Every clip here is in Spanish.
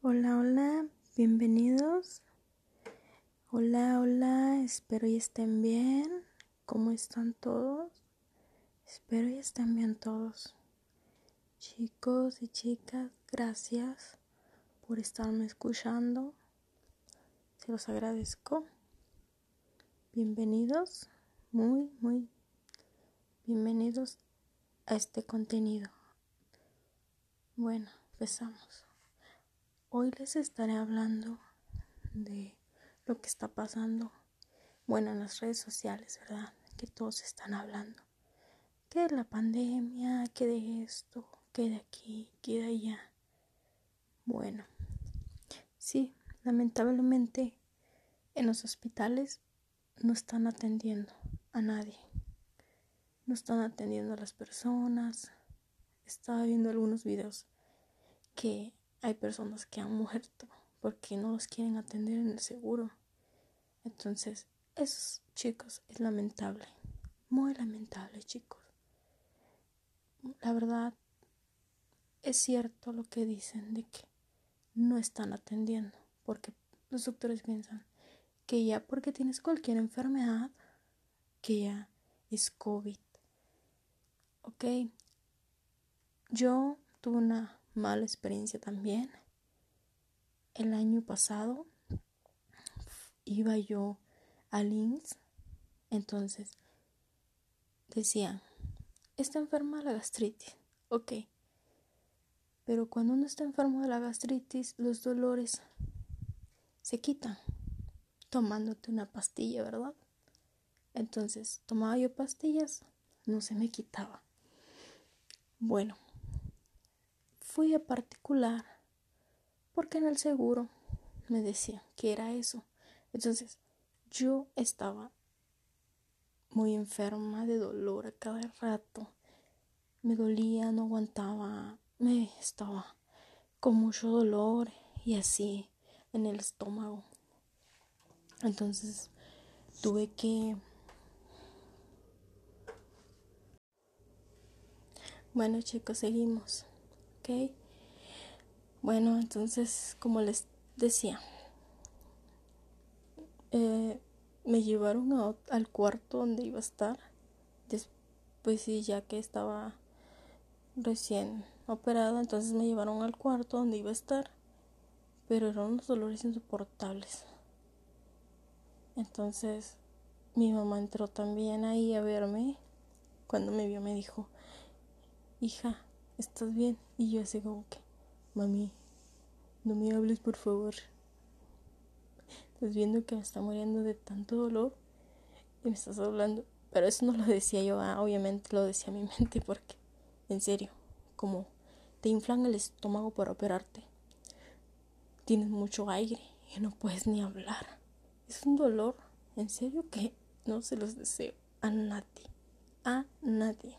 Hola, hola, bienvenidos. Hola, espero y estén bien. ¿Cómo están todos? Espero y estén bien todos. Chicos y chicas, gracias por estarme escuchando. Se los agradezco. Bienvenidos, muy bienvenidos a este contenido. Bueno, empezamos. Hoy les estaré hablando de lo que está pasando, en las redes sociales, ¿verdad? Que todos están hablando. Que de la pandemia, que de esto, que de aquí, que de allá. Bueno, sí, lamentablemente en los hospitales no están atendiendo a nadie. No están atendiendo a las personas. Estaba viendo algunos videos que hay personas que han muerto porque no los quieren atender en el seguro. Entonces, eso, chicos, es lamentable. Muy lamentable, chicos. La verdad, es cierto lo que dicen de que no están atendiendo, porque los doctores piensan que ya porque tienes cualquier enfermedad, que ya es COVID. Ok, yo tuve una mala experiencia también. El año pasado iba yo al IMSS, entonces decían, está enferma de la gastritis. Ok, pero cuando uno está enfermo de la gastritis, los dolores se quitan tomándote una pastilla, ¿verdad? Entonces tomaba yo pastillas, no se me quitaba. Bueno, fui a particular porque en el seguro me decían que era eso. Entonces yo estaba muy enferma de dolor a cada rato. Me dolía, no aguantaba, me estaba con mucho dolor y así en el estómago. Entonces tuve que... Bueno, chicos, seguimos, ¿ok? Bueno, entonces, como les decía, me llevaron al cuarto donde iba a estar. Después sí, ya que estaba recién operada, entonces me llevaron al cuarto donde iba a estar. Pero eran unos dolores insoportables. Entonces mi mamá entró también ahí a verme. Cuando me vio me dijo, hija, ¿estás bien? Y yo así como que, mami, no me hables por favor. Estás viendo que me está muriendo de tanto dolor y me estás hablando. Pero eso no lo decía yo, obviamente lo decía mi mente porque, en serio, como te inflan el estómago para operarte, tienes mucho aire y no puedes ni hablar. Es un dolor, en serio, que no se los deseo a nadie, a nadie.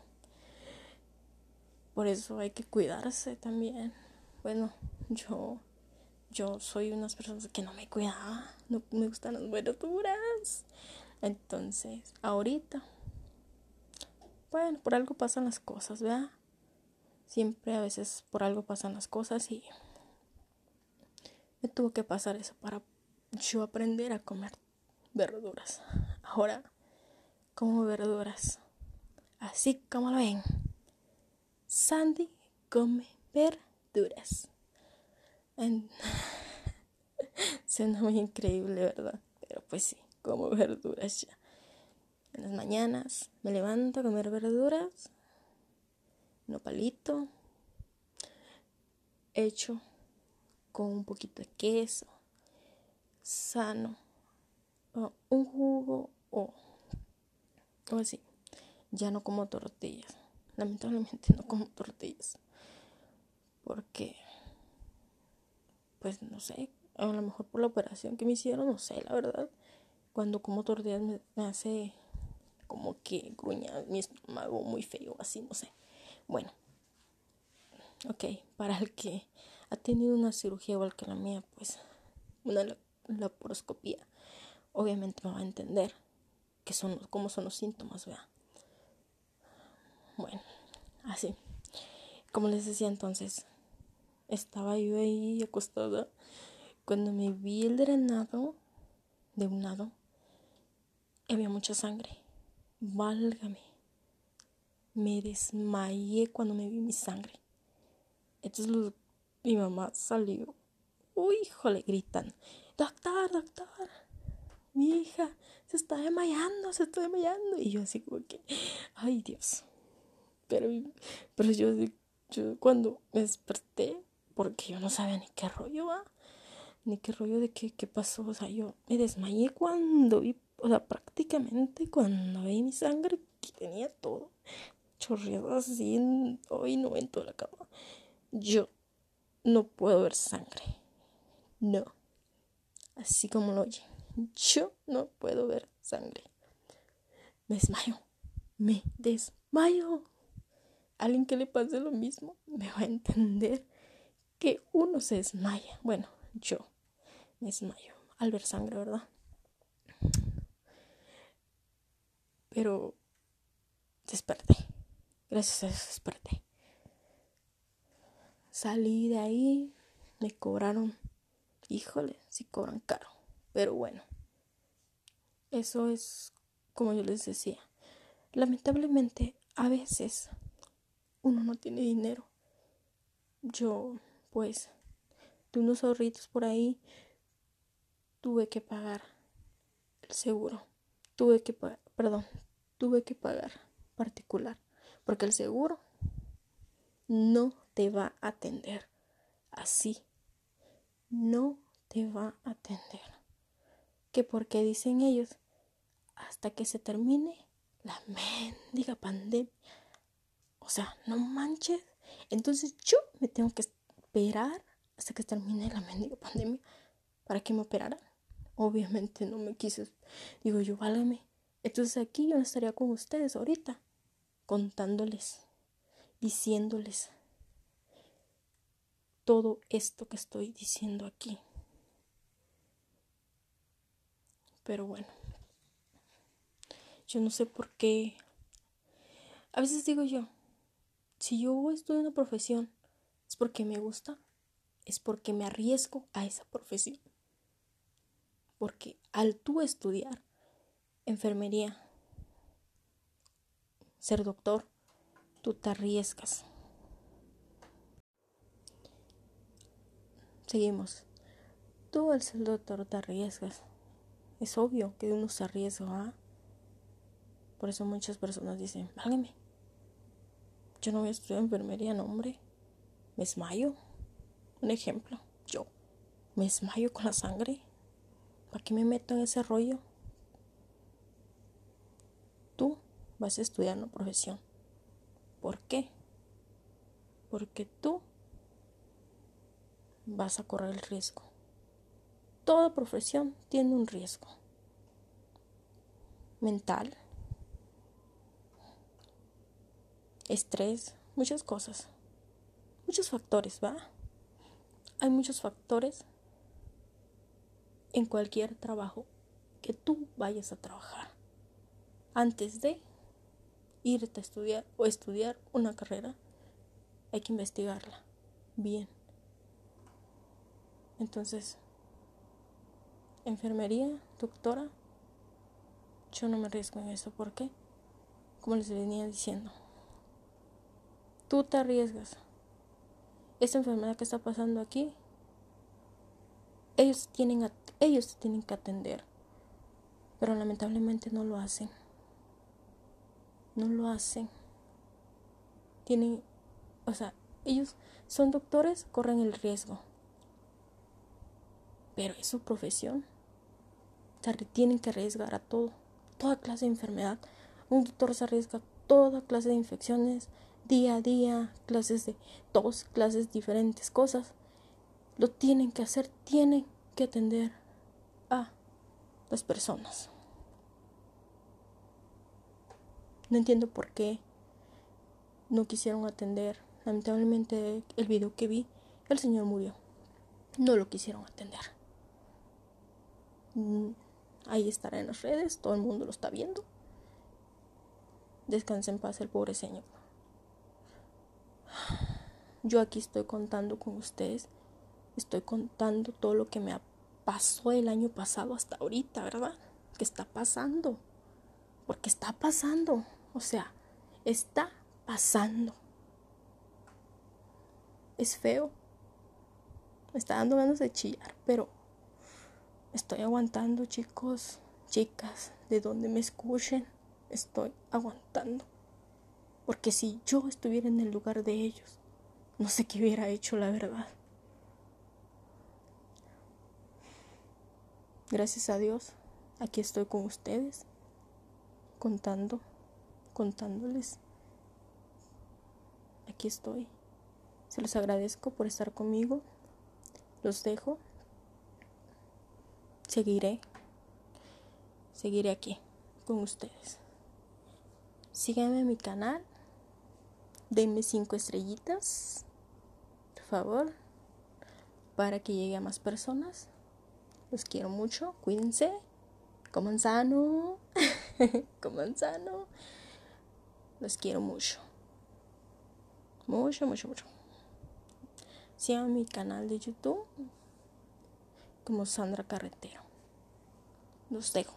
Por eso hay que cuidarse también. Bueno, yo soy unas personas que no me cuidaba, no me gustan las verduras. Entonces, ahorita, bueno, por algo pasan las cosas, ¿verdad? Siempre a veces por algo pasan las cosas y me tuvo que pasar eso para yo aprender a comer verduras. Ahora como verduras, así como lo ven. Sandy come verduras. Suena muy increíble, ¿verdad? Pero pues sí, como verduras ya. En las mañanas me levanto a comer verduras, nopalito, hecho con un poquito de queso, sano, o un jugo o así. Ya no como tortillas. Lamentablemente no como tortillas. Porque, pues no sé, a lo mejor por la operación que me hicieron, no sé, la verdad. Cuando como tortillas me hace como que gruña mi estómago muy feo, así, no sé. Bueno, ok, para el que ha tenido una cirugía igual que la mía, pues una laparoscopía, obviamente me va a entender cómo son los síntomas, ¿verdad? Bueno, así. Como les decía entonces, estaba yo ahí acostada cuando me vi el drenado de un lado. Había mucha sangre. Válgame. Me desmayé cuando me vi mi sangre. Entonces mi mamá salió. Uy, híjole, gritan. Doctor, doctor. Mi hija se está desmayando. Y yo así como que, ay Dios. Pero yo cuando me desperté, porque yo no sabía ni qué rollo va, ni qué rollo de qué pasó. O sea, yo me desmayé cuando vi, o sea, prácticamente cuando vi mi sangre, que tenía todo chorreado así, hoy no en toda la cama. Yo no puedo ver sangre. No. Así como lo oye. Yo no puedo ver sangre. Me desmayo. Me desmayo. Alguien que le pase lo mismo me va a entender que uno se desmaya. Bueno, yo me desmayo al ver sangre, ¿verdad? Pero desperté. Gracias a Dios desperté. Salí de ahí. Me cobraron. Híjole, sí cobran caro. Pero bueno. Eso es como yo les decía. Lamentablemente, a veces uno no tiene dinero. Yo, pues, de unos ahorritos por ahí, tuve que pagar el seguro. Tuve que pagar particular. Porque el seguro no te va a atender así. No te va a atender. Que porque dicen ellos, hasta que se termine la mendiga pandemia. O sea, no manches. Entonces yo me tengo que esperar hasta que termine la mendiga pandemia para que me operaran. Obviamente no me quise. Digo yo, válgame. Entonces aquí yo no estaría con ustedes ahorita, contándoles, diciéndoles todo esto que estoy diciendo aquí. Pero bueno, yo no sé por qué. A veces digo yo, si yo estudio una profesión, es porque me gusta, es porque me arriesgo a esa profesión. Porque al tú estudiar enfermería, ser doctor, tú te arriesgas. Seguimos. Tú al ser doctor te arriesgas. Es obvio que uno se arriesga, ¿eh? Por eso muchas personas dicen, válgame, yo no voy a estudiar enfermería, no, hombre. Me desmayo. Un ejemplo, yo me desmayo con la sangre. ¿Para qué me meto en ese rollo? Tú vas a estudiar una profesión. ¿Por qué? Porque tú vas a correr el riesgo. Toda profesión tiene un riesgo mental, estrés, muchas cosas, muchos factores, ¿va? Hay muchos factores en cualquier trabajo que tú vayas a trabajar. Antes de irte a estudiar o estudiar una carrera, hay que investigarla bien. Entonces, enfermería, doctora, yo no me arriesgo en eso. ¿Por qué? Como les venía diciendo, tú te arriesgas. Esta enfermedad que está pasando aquí, ellos te tienen que atender, pero lamentablemente no lo hacen. No lo hacen. Ellos son doctores, corren el riesgo, pero es su profesión. Tienen que arriesgar a toda clase de enfermedad. Un doctor se arriesga a toda clase de infecciones, día a día, clases de tos, clases de diferentes cosas. Lo tienen que hacer, tienen que atender a las personas. No entiendo por qué no quisieron atender. Lamentablemente el video que vi, el señor murió. No lo quisieron atender. Ahí estará en las redes, todo el mundo lo está viendo. Descanse en paz el pobre señor. yo aquí estoy contando con ustedes, estoy contando todo lo que me pasó el año pasado hasta ahorita, ¿verdad? ¿Qué está pasando? Porque está pasando, o sea, está pasando. Es feo, me está dando ganas de chillar, pero estoy aguantando, chicos, chicas, de donde me escuchen, estoy aguantando. Porque si yo estuviera en el lugar de ellos, no sé qué hubiera hecho, la verdad. Gracias a Dios, aquí estoy con ustedes, contándoles. Aquí estoy. Se los agradezco por estar conmigo. Los dejo. Seguiré aquí con ustedes. Síganme en mi canal. Denme 5 estrellitas, por favor, para que llegue a más personas. Los quiero mucho. Cuídense. Coman sano. Coman sano. Los quiero mucho. Mucho, mucho, mucho. Síganme mi canal de YouTube como Sandra Carretero. Los dejo.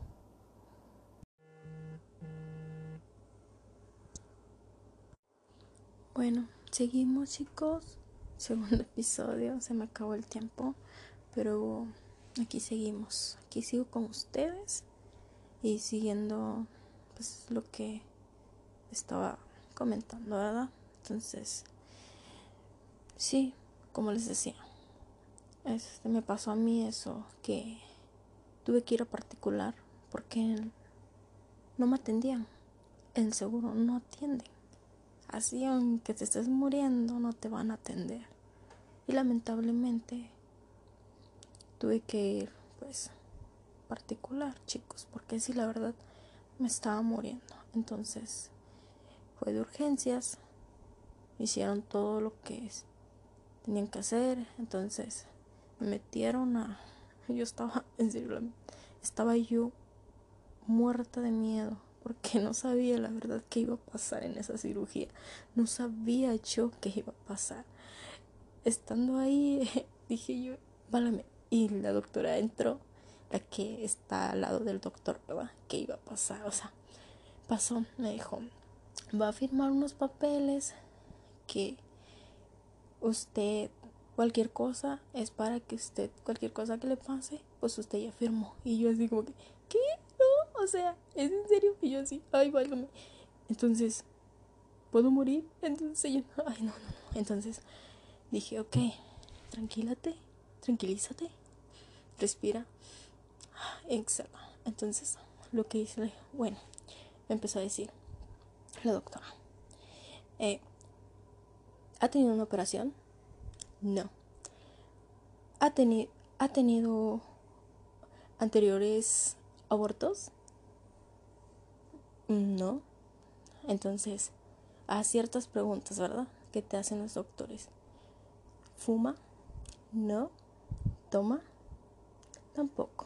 Bueno, seguimos, chicos. Segundo episodio. Se me acabó el tiempo, pero aquí seguimos. Aquí sigo con ustedes y siguiendo pues lo que estaba comentando, ¿verdad? Entonces, sí, como les decía, me pasó a mí eso, que tuve que ir a particular porque no me atendían. El seguro no atiende. Así, aunque te estés muriendo, no te van a atender. Y lamentablemente tuve que ir, pues, particular, chicos, porque sí, la verdad, me estaba muriendo. Entonces, fue de urgencias. Hicieron todo lo que tenían que hacer. Entonces, me metieron a... Yo estaba, en serio, estaba yo muerta de miedo, porque no sabía la verdad qué iba a pasar en esa cirugía. No sabía yo qué iba a pasar. Estando ahí, dije yo, válame. Y la doctora entró, la que está al lado del doctor, ¿verdad? ¿Qué iba a pasar? O sea, pasó, me dijo, va a firmar unos papeles que usted, cualquier cosa, es para que usted, cualquier cosa que le pase, pues usted ya firmó. Y yo así como que, ¿qué? No, o sea, ¿es en serio? Y yo así, ay, válgame. Entonces, ¿puedo morir? Entonces yo, ay, no. Entonces dije, ok, tranquilízate, respira, exhala. Entonces, lo que hice, bueno, me empezó a decir la doctora, ¿ha tenido una operación? No. ¿Ha tenido anteriores abortos? No. Entonces, a ciertas preguntas, ¿verdad?, que te hacen los doctores. ¿Fuma? No. ¿Toma? Tampoco.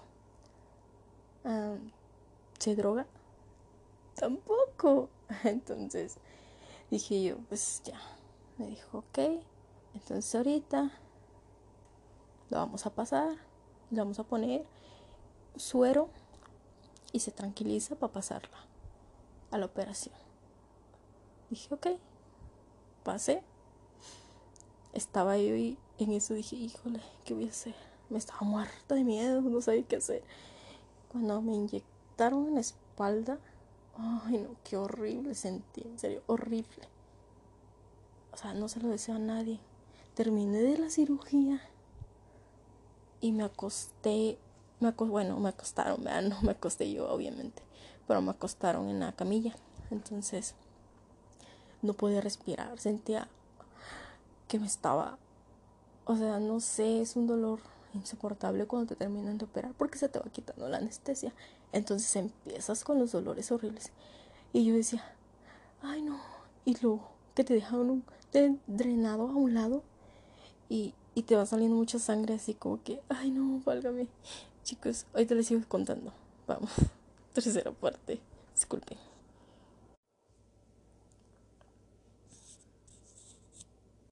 ¿Se droga? Tampoco. Entonces dije yo, pues ya. Me dijo, ok, entonces ahorita lo vamos a pasar, le vamos a poner suero y se tranquiliza para pasarla a la operación. Dije, ok, pasé. Estaba yo y en eso dije, híjole, ¿qué voy a hacer? Me estaba muerta de miedo, no sabía qué hacer. Cuando me inyectaron en la espalda, ay no, qué horrible sentí, en serio, horrible. O sea, no se lo deseo a nadie. Terminé de la cirugía y me acosté, bueno, me acostaron, ¿verdad? No me acosté yo, obviamente, pero me acostaron en la camilla. Entonces, no podía respirar, sentía que me estaba, o sea, no sé, es un dolor insoportable cuando te terminan de operar porque se te va quitando la anestesia. Entonces empiezas con los dolores horribles. Y yo decía, ay no, y luego que te dejaron drenado a un lado y te va saliendo mucha sangre así como que, ay no, válgame. Chicos, ahorita les sigo contando. Vamos, tercera parte. Disculpen.